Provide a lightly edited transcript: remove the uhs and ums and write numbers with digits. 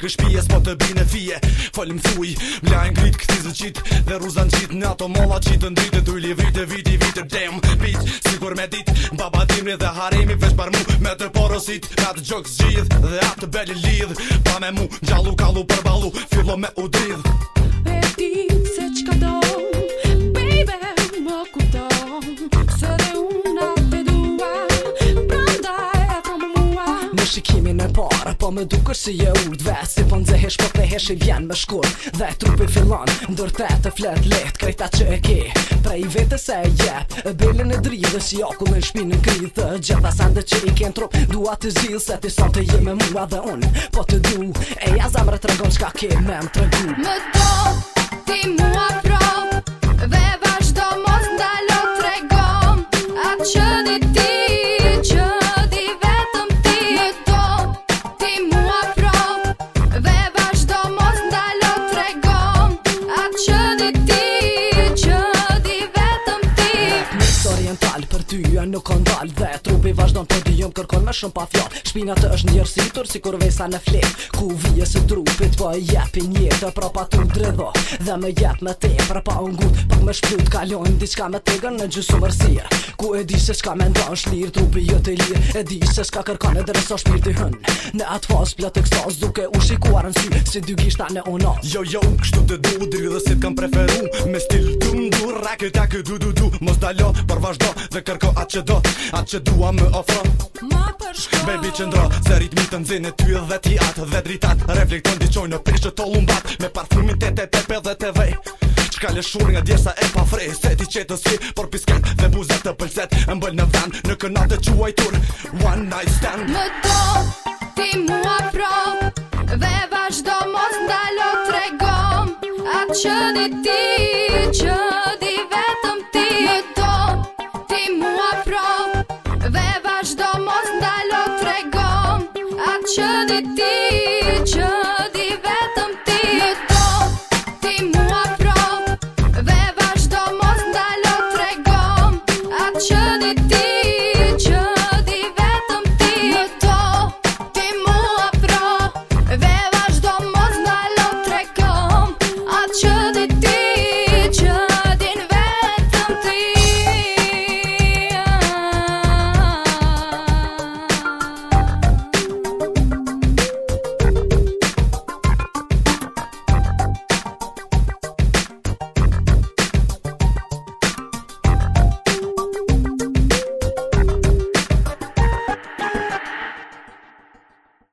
ke shpije s'po të bine fije. Falem thuj, mlajn grit këti zëqit dhe ruzan qit në ato molla qitë ndritë dujli vite damn bitch. Sigur me dit, baba dimri dhe haremi veç par mu me të porosit, me atë gjok zgjidh dhe atë beli lidh. Pa me mu, gjallu kallu për ballu, fillo me u dridh. E di se qka do, baby, më kupton, se dhe unë atë dua, prandaj e thëmë mua. Në shikimin e parë, po më dukesh si je urdhve, si po nxehesh po thehesh i vjen me shkurt, dhe trupi fillon ndërtet të flet let krejta që e ke, prej vete se e jep, belin e dridhës, jakullin shpinën kridhë, gjitha sende që i ken trup, dua të zhjith se ti son të je me mua dhe unë, po të du, e ja zamre të regon qka ke me më të regu. Më do, ti mua prop, dhe vazhdo mos ndalo t'regom, atë që di ti, që di vetëm ti. Më do, ti mua prop, dhe vazhdo mos ndalo t'regom, atë që di ti, që di vetëm ti. Mix oriental për ty e nuk on dal, dhe trupi vazhdon për dy jëm kërkon me shumë pa fjall. Shpina të është njërsitur si kur vesa në flet, ku vije së trupit po e jepin jetë, pra pa tu dredho dhe me jep me te, pra pa ungut pak me shplut kalojnë diçka me tegën në gjysë mërësie, ku e di se shka me ndan shlirë, trupi jëtë i lirë, e di se shka kërkane dhe rëso shpirti hën, në atë fas plot ekstas duke u shikuar në sy, si dy gishta në onas. Jo, kështu të du, dridhësit kam preferu, me stil du, raket ake du, mos dalo, për vazhdo dhe kërko atë që dua më ofro. Ma përshko, Baby qëndro, se ritmi të nxine ty dhe ti atë dhe dritat, reflekton di qojnë në pishë të lumbat, me parfumin te tepe dhe te vej. Qka leshur nga djesa e pa frej, se ti qetës ki, por pisket dhe buzet të pëlqet, e mbëll në vend, në kënat të quajtur, one night stand. më do, ti mua prop, dhe vazhdo mos ndalo t'regom, atë që di ti, që